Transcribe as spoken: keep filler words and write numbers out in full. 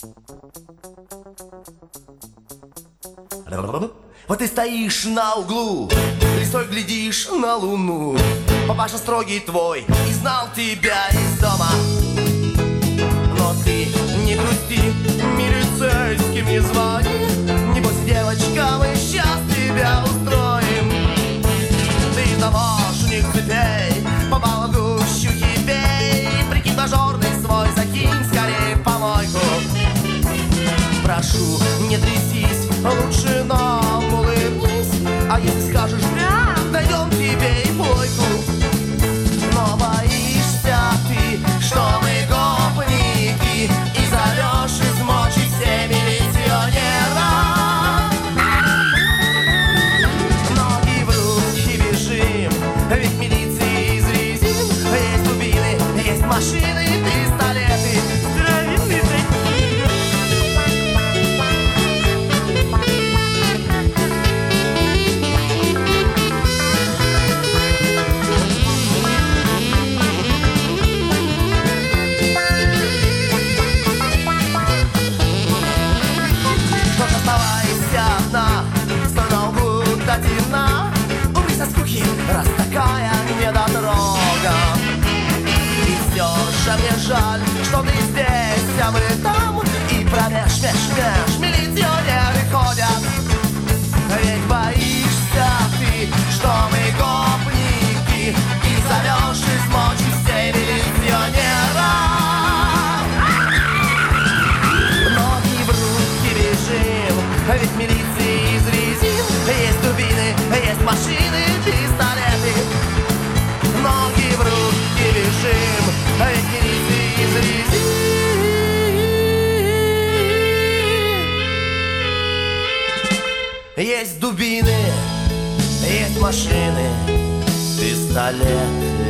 Вот ты стоишь на углу, листой глядишь на луну. Папаша строгий твой и знал тебя из дома. Но ты не грусти, милицейским не звони. Небось, девочка, мы сейчас тебя устроим. Ты таможенник цепей, попала в гущу хипей. Прикинь, дожорный свой, закинь скорее в помойку. Прошу, не трясись, лучше нам улыбнись. А если скажешь «да», дойдем тебе и плойку. Но боишься ты, что мы гопники, и зовешь измочить все милиционера. Ноги в руки бежим, ведь милиции из резин. Есть дубины, есть машины, пистолеты. Здравинные такие. Убей со скуки, раз такая недотрога. И все же мне жаль, что ты здесь, а мы там. И промеж, меж, меж милиционеры ходят. Ведь боишься ты, что мы гопники, и зовешь измочить все милиционера. Ноги в руки бежим, ведь милиции из резин. Есть дубины, есть машины, пистолеты. Ноги в руки бежим, ведь милиции из резин. Есть дубины, есть машины, пистолеты.